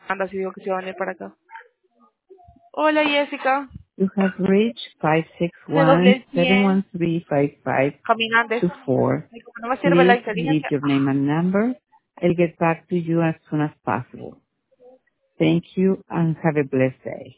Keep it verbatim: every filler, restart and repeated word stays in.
Anda, si digo que se va a venir para acá. Hola, Jessica. You have reached five six De doble one el seven cien. one three five five Caminantes. two four. Y como no me sirve la Please leave inteligencia. your name and number. I'll get back to you as soon as possible. Thank you and have a blessed day.